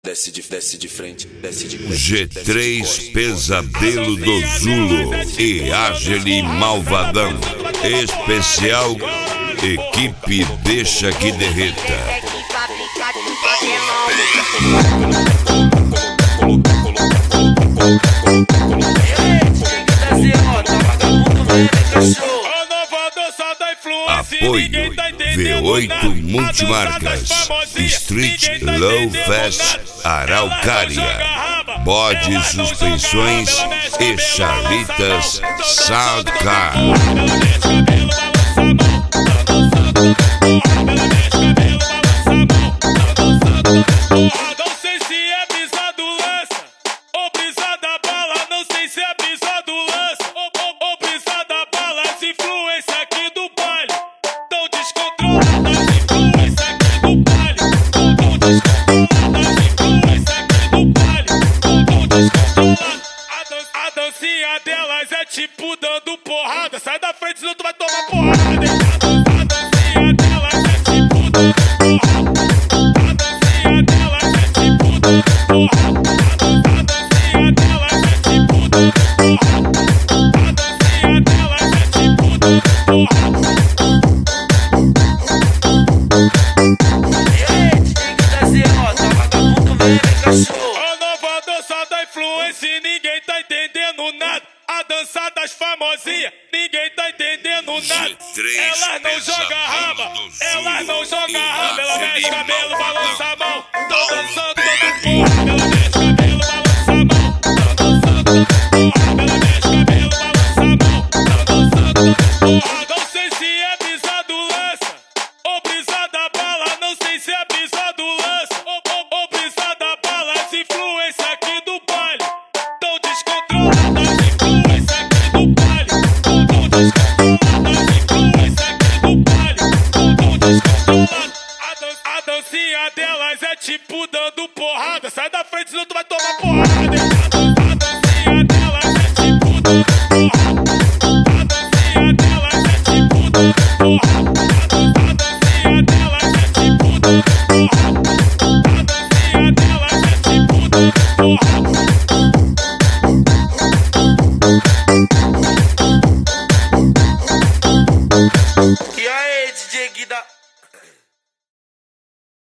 Desce de frente, desce de frente. G3 Pesadelo do Zulo e Ágil Malvadão. Especial Equipe Deixa que Derreta. Apoio V8 Multimarcas, Street Low Fast Araucária, Bode Suspensões e Chalitas Soundcar. Não sei se é brisa do lança ou brisa da bala. Não sei se é brisa do lança ou brisa da bala. As influências aqui do baile tão descontroladas. As influências aqui do baile tão descontroladas. As influências aqui do baile tão descontroladas. A dancinha delas é tipo dando porrada. Sai da frente senão tu vai tomar porrada. A dancinha delas é tipo dando porrada. A nova dança da influência e ninguém tá entendendo nada. A dança das famosinhas, ninguém tá entendendo nada. Elas não jogam raba, elas não jogam raba. Ela mexe cabelo, balança a mão. Tô dançando todo porra. Ela mexe cabelo, balança a mão. Tô dançando todo porra. Ela mexe cabelo, balança a mão. Tô dançando todo porra. Não sei se é brisa do lança ou brisa da bala. Não sei se é brisa do lança ou brisa da bala. As influências aqui do baile tão descontroladas. As influências aqui do baile tão descontroladas. As influências aqui do baile tão descontroladas. A dancinha delas é tipo dando porrada. Sai da frente senão tu vai tomar porrada.